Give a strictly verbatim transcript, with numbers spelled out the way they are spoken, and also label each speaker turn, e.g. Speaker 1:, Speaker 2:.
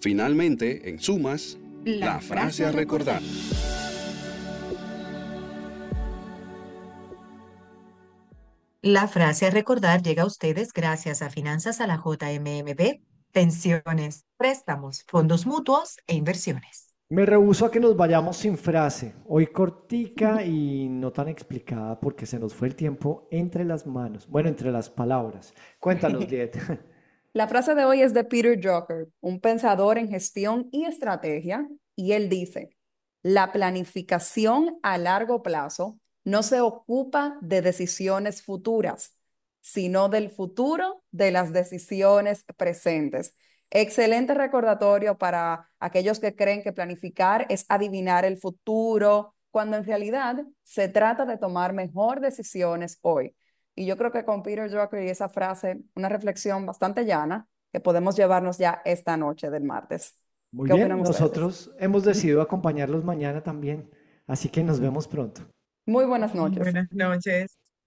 Speaker 1: Finalmente, en sumas, la, la frase a recordar.
Speaker 2: La frase a recordar llega a ustedes gracias a Finanzas a la J M M B, pensiones, préstamos, fondos mutuos e inversiones.
Speaker 3: Me rehúso a que nos vayamos sin frase, hoy cortica y no tan explicada porque se nos fue el tiempo entre las manos, bueno, entre las palabras. Cuéntanos, Liet.
Speaker 4: La frase de hoy es de Peter Drucker, un pensador en gestión y estrategia, y él dice, la planificación a largo plazo no se ocupa de decisiones futuras, sino del futuro de las decisiones presentes. Excelente recordatorio para aquellos que creen que planificar es adivinar el futuro, cuando en realidad se trata de tomar mejor decisiones hoy. Y yo creo que con Peter Drucker y esa frase, una reflexión bastante llana que podemos llevarnos ya esta noche del martes.
Speaker 3: Muy
Speaker 4: ¿Qué opinan
Speaker 3: bien,
Speaker 4: ustedes?
Speaker 3: nosotros hemos decidido acompañarlos mañana también, así que nos vemos pronto.
Speaker 4: Muy buenas noches.
Speaker 2: Buenas noches.